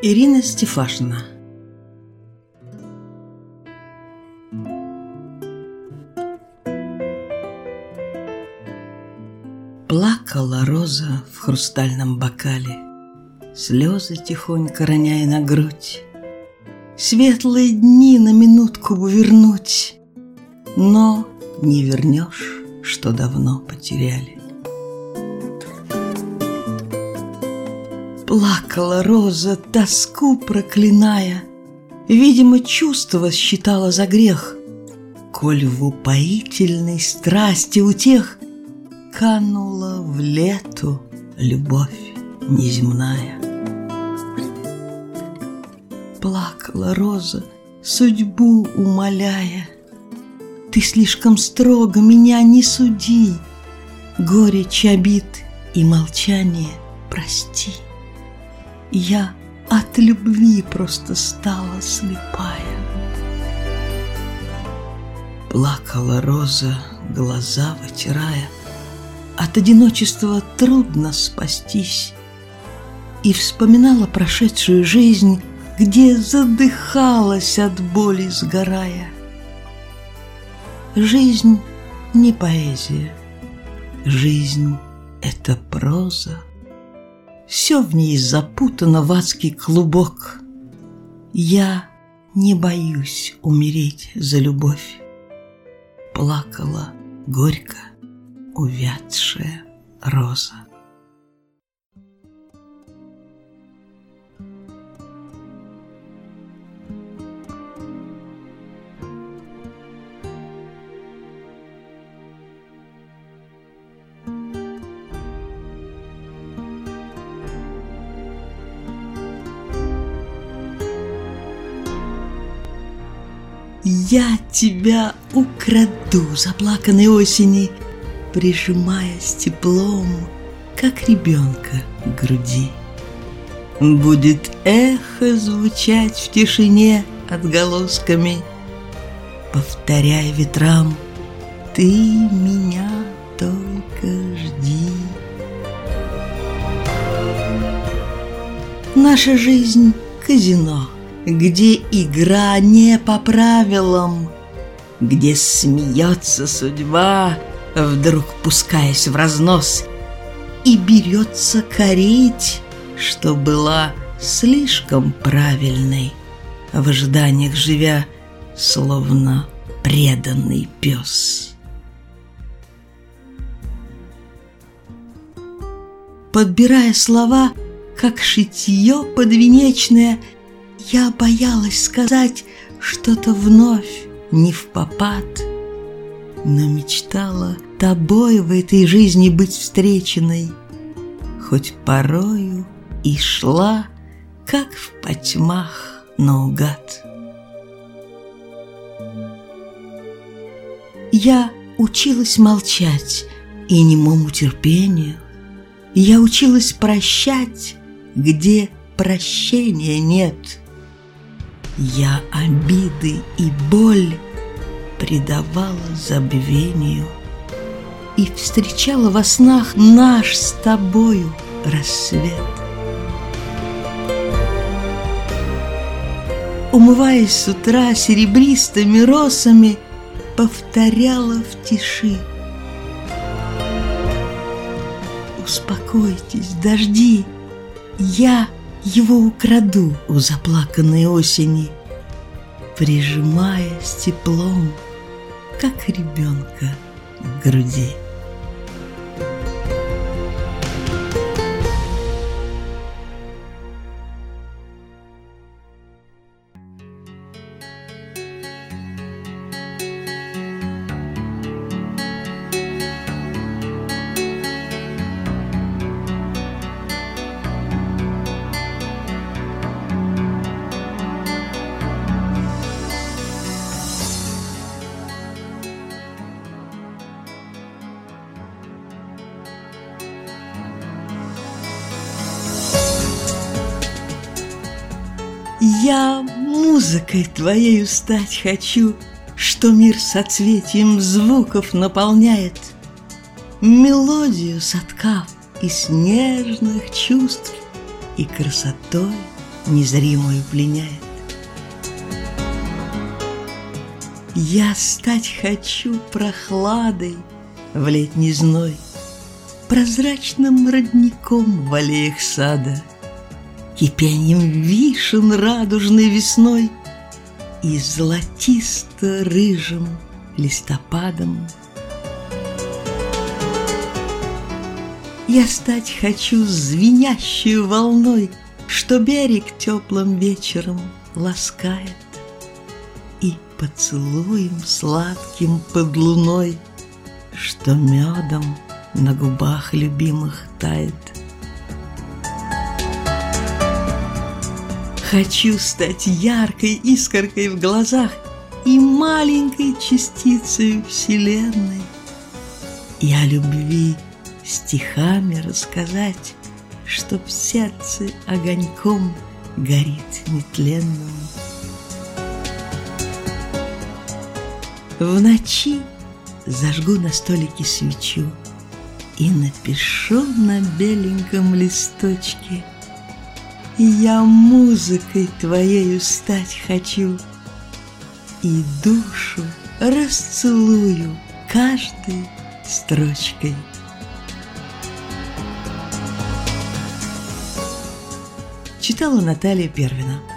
Ирина Стефашина. Плакала роза в хрустальном бокале, слезы тихонько роняя на грудь. Светлые дни на минутку бы вернуть, но не вернешь, что давно потеряли. Плакала роза, тоску проклиная, видимо, чувство считала за грех, коль в упоительной страсти утех канула в лету любовь неземная. Плакала роза, судьбу умоляя: ты слишком строго меня не суди, горечь обид и молчание прости. Я от любви просто стала слепая. Плакала роза, глаза вытирая, от одиночества трудно спастись, и вспоминала прошедшую жизнь, где задыхалась от боли сгорая. Жизнь не поэзия, жизнь — это проза. Все в ней запутано в адский клубок. Я не боюсь умереть за любовь. Плакала горько увядшая роза. Я тебя украду, заплаканной осени, прижимаясь теплом, как ребенка к груди. Будет эхо звучать в тишине отголосками, повторяя ветрам: ты меня только жди. Наша жизнь — казино, где игра не по правилам, где смеется судьба, вдруг пускаясь в разнос, и берется корить, что была слишком правильной, в ожиданиях живя, словно преданный пес. Подбирая слова, как шитье подвенечное, я боялась сказать что-то вновь не впопад, но мечтала тобой в этой жизни быть встреченной, хоть порою и шла, как в потьмах наугад. Я училась молчать и немому терпению, я училась прощать, где прощения нет. Я обиды и боль предавала забвению и встречала во снах наш с тобою рассвет. Умываясь с утра серебристыми росами, повторяла в тиши: успокойтесь, дожди, я его украду у заплаканной осени, прижимаясь теплом, как ребенка к груди. Я музыкой твоею стать хочу, что мир соцветием звуков наполняет, мелодию соткав из нежных чувств и красотой незримую пленяет. Я стать хочу прохладой в летний зной, прозрачным родником в аллеях сада, кипеньем вишен радужной весной и золотисто-рыжим листопадом. Я стать хочу звенящей волной, что берег теплым вечером ласкает, и поцелуем сладким под луной, что медом на губах любимых тает. Хочу стать яркой искоркой в глазах и маленькой частицей вселенной, и о любви стихами рассказать, чтоб сердце огоньком горит нетленным. В ночи зажгу на столике свечу и напишу на беленьком листочке: я музыкой твоею стать хочу, и душу расцелую каждой строчкой. Читала Наталья Первина.